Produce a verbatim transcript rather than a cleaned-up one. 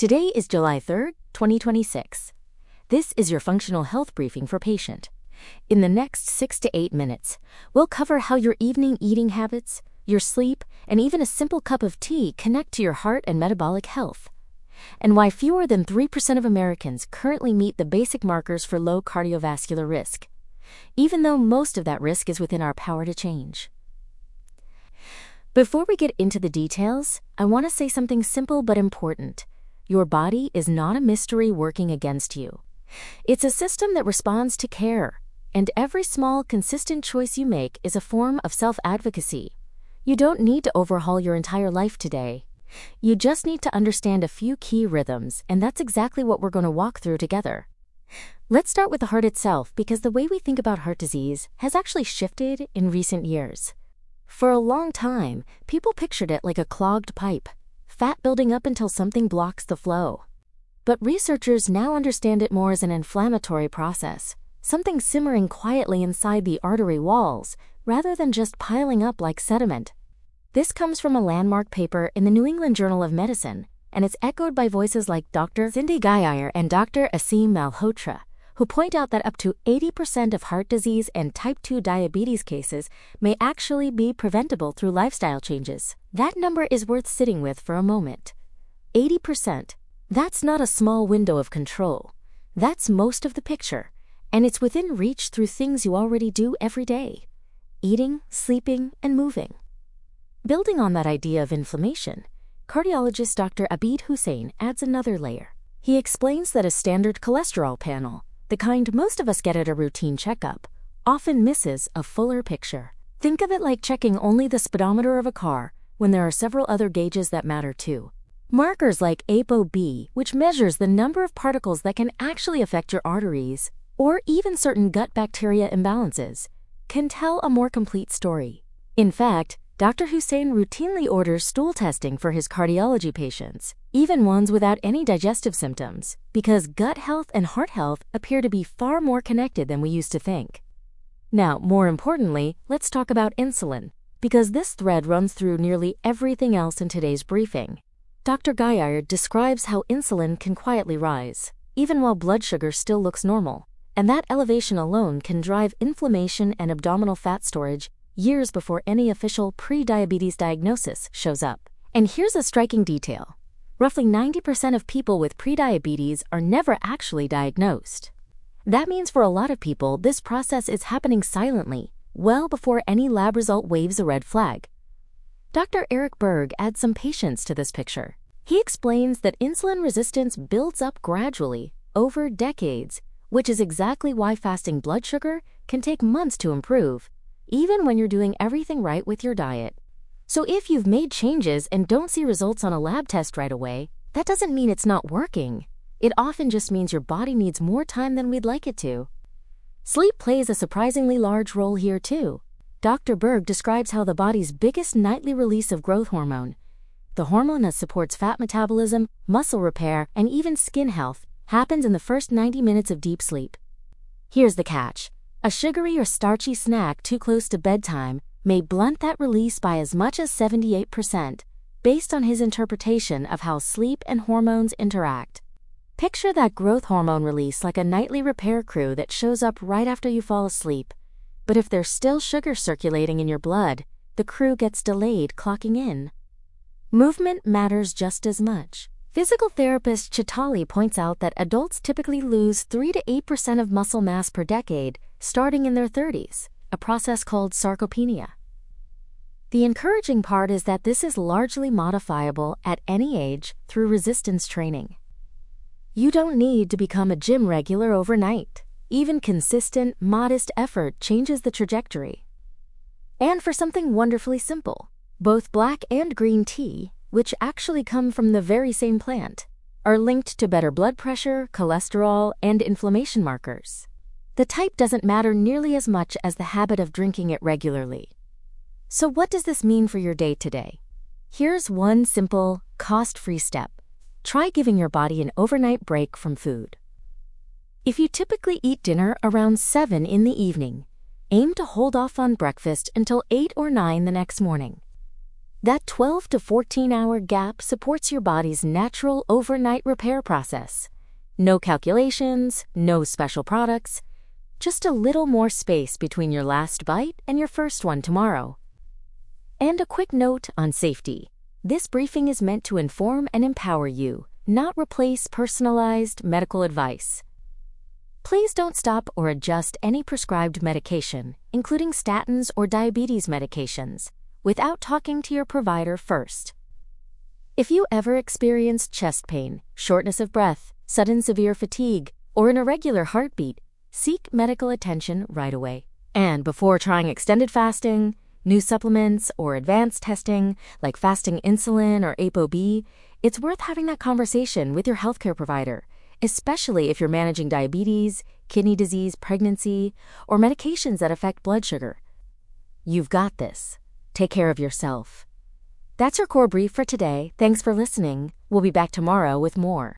Today is July third, twenty twenty-six. This is your functional health briefing for patient. In the next six to eight minutes, we'll cover how your evening eating habits, your sleep, and even a simple cup of tea connect to your heart and metabolic health, and why fewer than three percent of Americans currently meet the basic markers for low cardiovascular risk, even though most of that risk is within our power to change. Before we get into the details, I want to say something simple but important. Your body is not a mystery working against you. It's a system that responds to care, and every small, consistent choice you make is a form of self-advocacy. You don't need to overhaul your entire life today. You just need to understand a few key rhythms, and that's exactly what we're going to walk through together. Let's start with the heart itself, because the way we think about heart disease has actually shifted in recent years. For a long time, people pictured it like a clogged pipe, fat building up until something blocks the flow. But researchers now understand it more as an inflammatory process, something simmering quietly inside the artery walls, rather than just piling up like sediment. This comes from a landmark paper in the New England Journal of Medicine, and it's echoed by voices like Doctor Cindy Guyyer and Doctor Aseem Malhotra, who point out that up to eighty percent of heart disease and type two diabetes cases may actually be preventable through lifestyle changes. That number is worth sitting with for a moment. eighty percent. That's not a small window of control. That's most of the picture, and it's within reach through things you already do every day: eating, sleeping, and moving. Building on that idea of inflammation, cardiologist Doctor Abid Hussain adds another layer. He explains that a standard cholesterol panel, the kind most of us get at a routine checkup, often misses a fuller picture. Think of it like checking only the speedometer of a car when there are several other gauges that matter too. Markers like ApoB, which measures the number of particles that can actually affect your arteries, or even certain gut bacteria imbalances, can tell a more complete story. In fact, Doctor Hussain routinely orders stool testing for his cardiology patients, even ones without any digestive symptoms, because gut health and heart health appear to be far more connected than we used to think. Now, more importantly, let's talk about insulin, because this thread runs through nearly everything else in today's briefing. Doctor Guyyer describes how insulin can quietly rise, even while blood sugar still looks normal, and that elevation alone can drive inflammation and abdominal fat storage years before any official pre-diabetes diagnosis shows up. And here's a striking detail. Roughly ninety percent of people with prediabetes are never actually diagnosed. That means for a lot of people, this process is happening silently, well before any lab result waves a red flag. Doctor Eric Berg adds some patience to this picture. He explains that insulin resistance builds up gradually, over decades, which is exactly why fasting blood sugar can take months to improve, even when you're doing everything right with your diet. So if you've made changes and don't see results on a lab test right away, that doesn't mean it's not working. It often just means your body needs more time than we'd like it to. Sleep plays a surprisingly large role here too. Doctor Berg describes how the body's biggest nightly release of growth hormone, the hormone that supports fat metabolism, muscle repair, and even skin health, happens in the first ninety minutes of deep sleep. Here's the catch. A sugary or starchy snack too close to bedtime may blunt that release by as much as seventy-eight percent, based on his interpretation of how sleep and hormones interact. Picture that growth hormone release like a nightly repair crew that shows up right after you fall asleep. But if there's still sugar circulating in your blood, the crew gets delayed clocking in. Movement matters just as much. Physical therapist Chitali points out that adults typically lose three to eight percent of muscle mass per decade, starting in their thirties, a process called sarcopenia. The encouraging part is that this is largely modifiable at any age through resistance training. You don't need to become a gym regular overnight. Even consistent, modest effort changes the trajectory. And for something wonderfully simple, both black and green tea, which actually come from the very same plant, are linked to better blood pressure, cholesterol, and inflammation markers. The type doesn't matter nearly as much as the habit of drinking it regularly. So what does this mean for your day today? Here's one simple, cost-free step. Try giving your body an overnight break from food. If you typically eat dinner around seven in the evening, aim to hold off on breakfast until eight or nine the next morning. That twelve to fourteen hour gap supports your body's natural overnight repair process. No calculations, no special products, just a little more space between your last bite and your first one tomorrow. And a quick note on safety. This briefing is meant to inform and empower you, not replace personalized medical advice. Please don't stop or adjust any prescribed medication, including statins or diabetes medications, without talking to your provider first. If you ever experience chest pain, shortness of breath, sudden severe fatigue, or an irregular heartbeat, seek medical attention right away. And before trying extended fasting, new supplements, or advanced testing like fasting insulin or ApoB, it's worth having that conversation with your healthcare provider, especially if you're managing diabetes, kidney disease, pregnancy, or medications that affect blood sugar. You've got this. Take care of yourself. That's your core brief for today. Thanks for listening. We'll be back tomorrow with more.